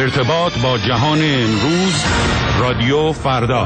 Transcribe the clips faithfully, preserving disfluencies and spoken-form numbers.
ارتباط با جهان امروز، رادیو فردا.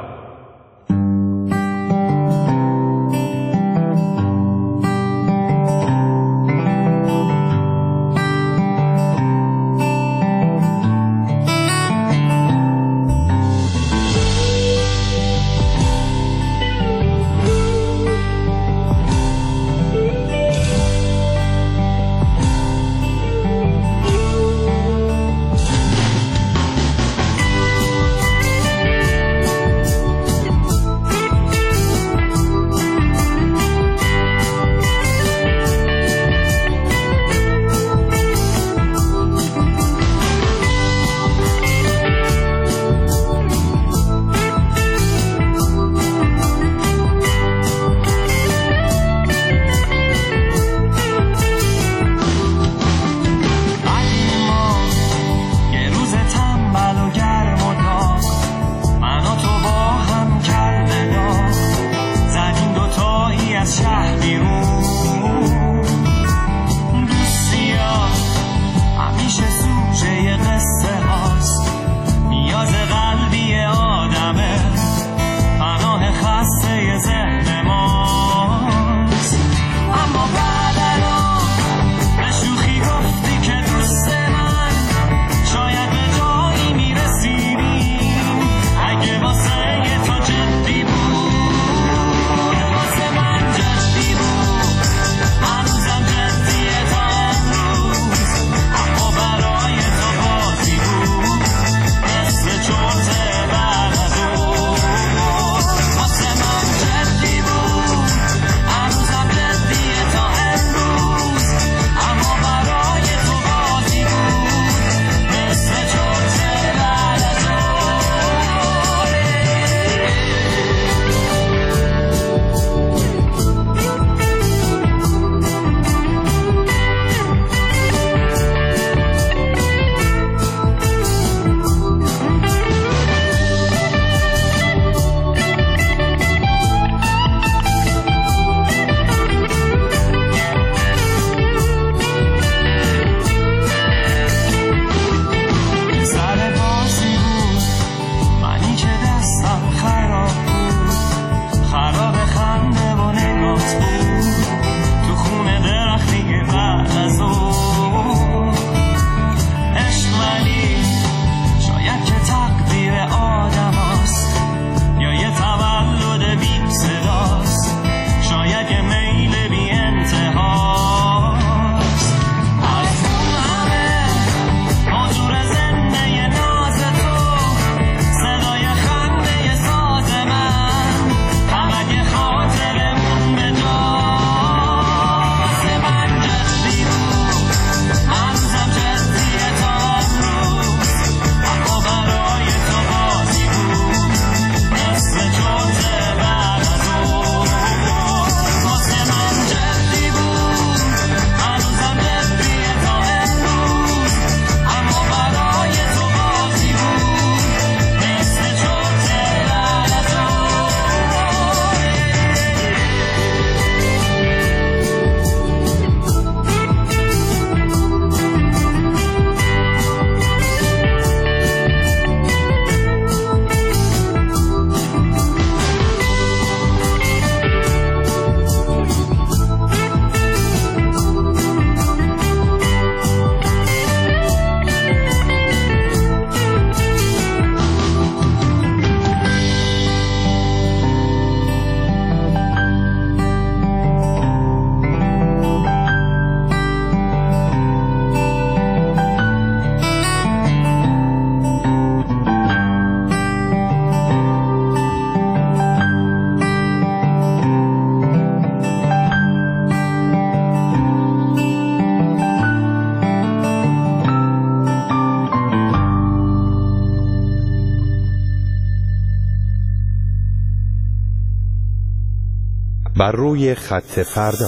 بر روی خط فردا.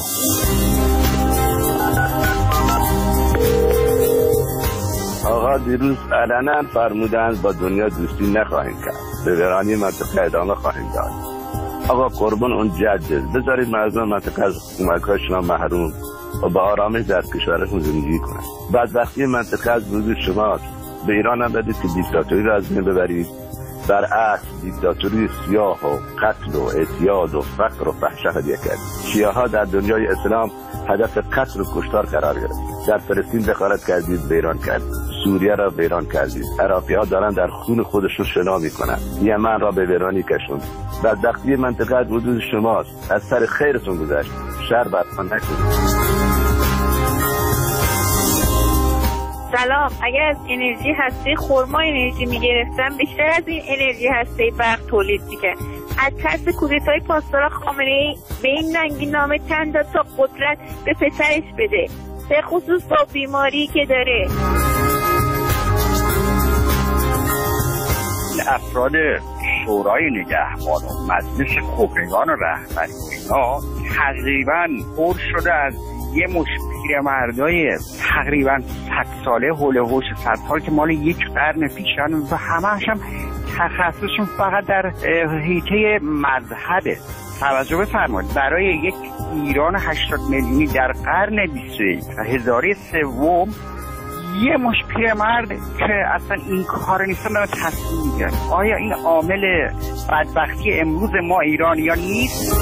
آقا دیروز علنا فرمودند با دنیا دوستی نخواهیم کرد، به ویرانی منطقه ادامه خواهیم داد. آقا قربان اون جدید بذارید مردم منطقه از کمک‌هاشون محروم و به آرامش در کشورشون زندگی کنند. بدبختی منطقه از وجود شماست. به ایران هم بدید که دیکتاتوری را از بین ببرید. در اصل دیکتاتوری سیاه و قتل و اعتیاد و فقر و فحش هدیه کرد. شیعه ها در دنیای اسلام هدف قتل و کشتار قرار گرفت. در فلسطین دخالت کردید، ویران کردید. سوریه را ویران کردید. عراقی ها دارن در خون خودشون شنا میکنن. یمن را به ویرانی کشوند. بدبختی منطقه از حدود شماست. از سر خیرتون گذشت. شر برتان نکنید. سلام. اگر از انرژی هسته خرما انرژی میگرفتم بیشتر از این انرژی هسته برق تولید میکرد. از ترس کودتای پاسداران خامنه‌ای به این ننگی نامه چند تا قدرت به پسرش بده، به خصوص با بیماری که داره. افراد شورای نگهبان و مجلس خبرگان و رهبری اینا تقریبا پر شده از یه مش پیرمردای تقریبا صد ساله حول و حوش صد سال که مال یک قرن پیشن و همه‌اش هم تخصصشون فقط در حیطه مذهبه. توجه بفرمایید، برای یک ایران هشتاد میلیونی در قرن بیست و یک و هزاره سوم یه مش پیرمرد که اصلا این کار نیستن دارن تصمیم میگیرن. آیا این عامل بدبختی امروز ما ایرانیان نیست؟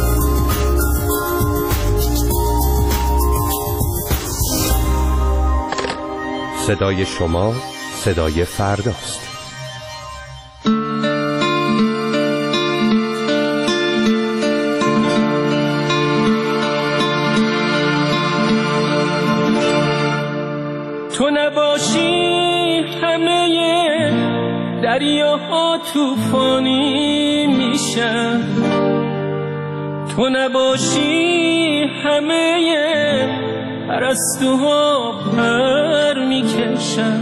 صدای شما صدای فرداست. تو نباشی همه دریاها طوفانی میشن، تو نباشی همه پرستوها پر میکشن،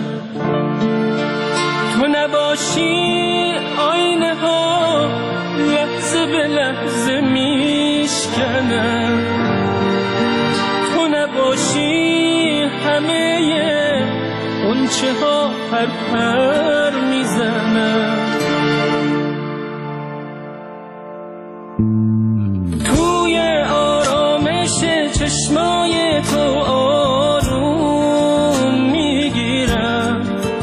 تو نباشی آینه ها لحظه به لحظه میشکنن، تو نباشی همه غنچه ها پر پر میزنن. توی آرامش چشمای تو آروم میگیرم،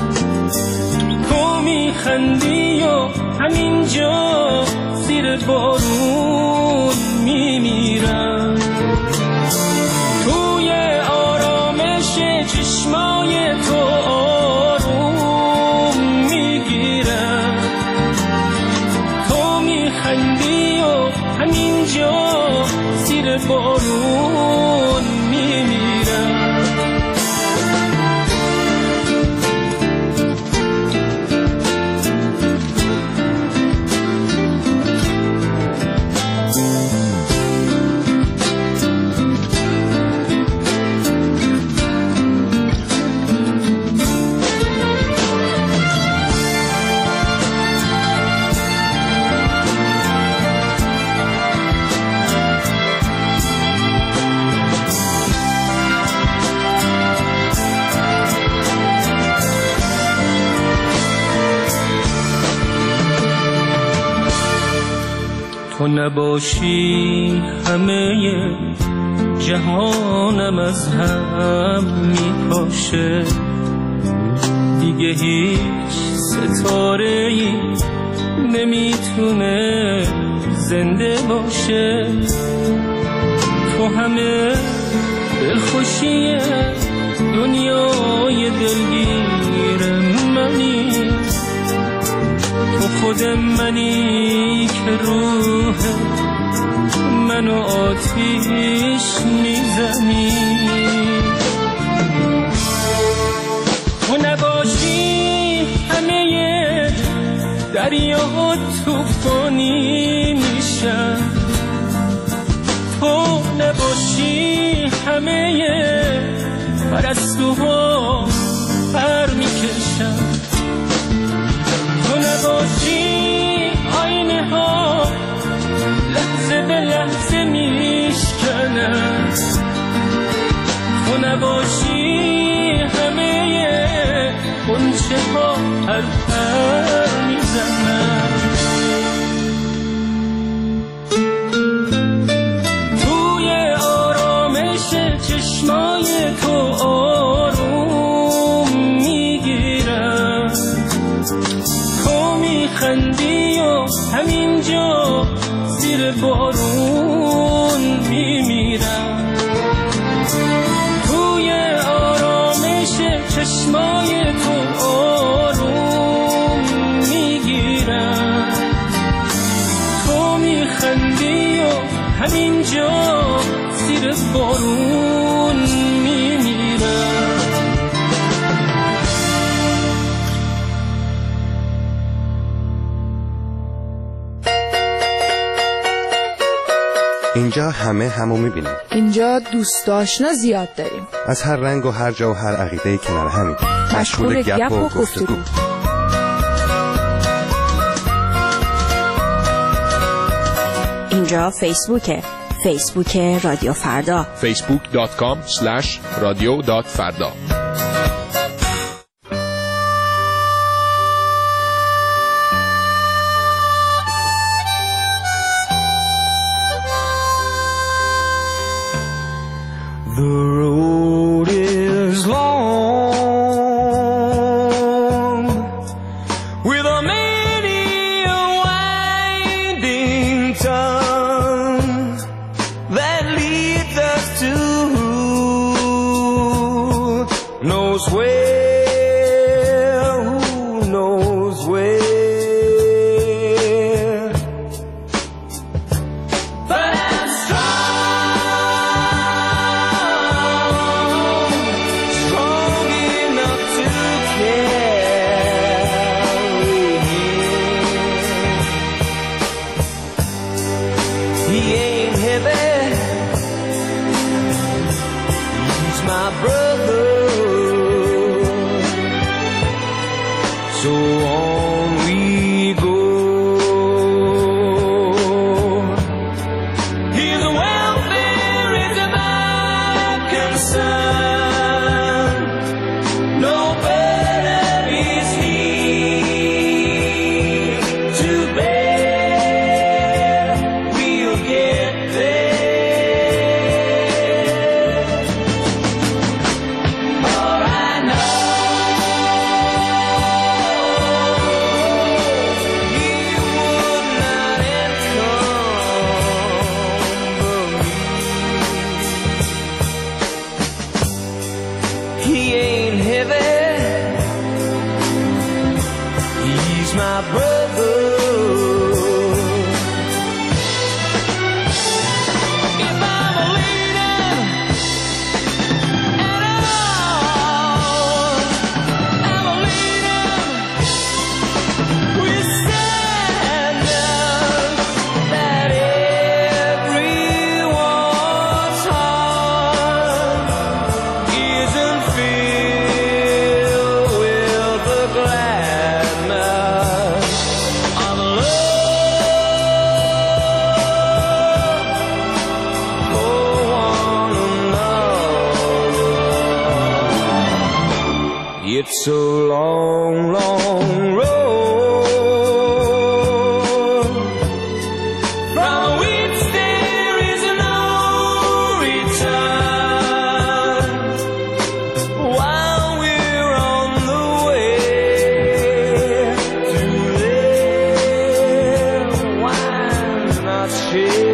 تو میخندی و همینجا زیر بارون میمیرم. توی آرامش چشمای تو آروم میگیرم، تو میخندی و همینجا زیر بارون میمیرم. تو نباشی همه جهانم از هم میپاشه، دیگه هیچ ستاره‌ای نمیتونه زنده باشه. تو همه دلخوشی دنیای دلگیر منی، تو خود منی که روح منو آتیش میزنی. تو نباشی همه دریاها طوفانی میشن، تو نباشی همه پرستوها پر میکشن، تو نباشی آینه ها لحظه به لحظه میشکنن، تو نباشی همه غنچه ها پر پر میزنن. توی آرامش چشمای تو آروم میگیرم، میخندی و همینجا زیر بارون میمیرم. توی آرامش چشمای تو آروم میگیرم. تو میخندی و همینجا زیر بارون میمیرم. اینجا همه همو میبینیم. اینجا دوست آشنا زیاد داریم. از هر رنگ و هر جا و هر عقیده کنار همین. مشغول گپ و گفتگو. اینجا فیسبوکه. فیسبوک رادیو فردا. فیسبوک دات کام اسلش رادیو دات فردا. The road is long with a many a winding tongue that leads us to who knows where, who knows where. But I'm It's a long, long road from which there is no return. While we're on the way to there, why not share?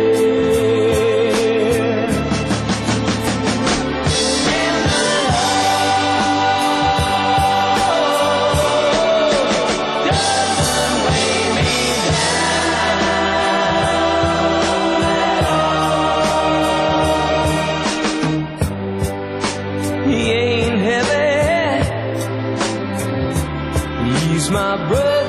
My brother.